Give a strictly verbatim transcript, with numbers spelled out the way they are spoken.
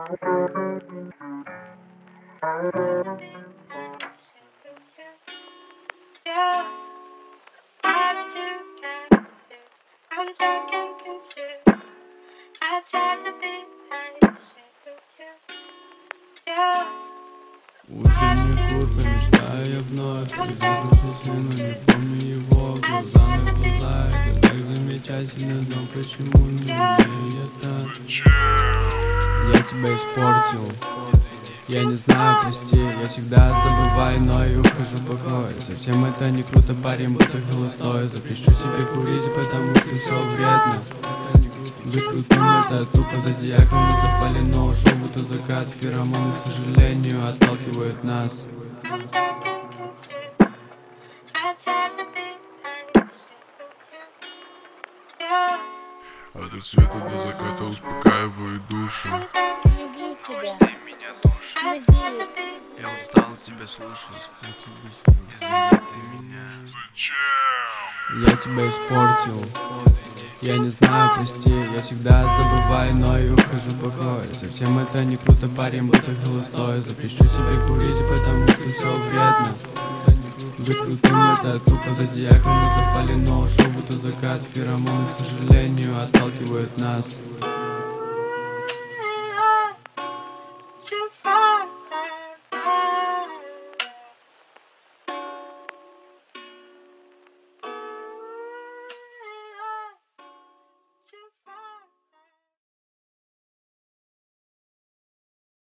Утренний курка, мечтаю я вновь. Вижу смену, не помню его. Глаза на глаза, это так замечательно. Но почему не умею я так? Я тебя испортил, я не знаю, прости. Я всегда забываю, но и ухожу покой. Совсем это не круто, парень, будто холостой. Запрещу себе курить, потому что все вредно. Быть крутым это тупо, зодиаком мы совпали, но ушел будто закат. Феромоны, к сожалению, отталкивают нас. От рассвета до заката успокаиваю душу. Люблю тебя, надеюсь. Я устал тебя слушать, я тебе сижу. Извини, ты меня. Я тебя испортил, я не знаю, прости. Я всегда забываю, но и ухожу покой. Совсем это не круто, парень, будто холостой. Запрещу себе курить, потому что все вредно. Быть крутым это тупо, зодиаком мы совпали, но ушел будто закат. Феромоны, к сожалению, отталкивают нас.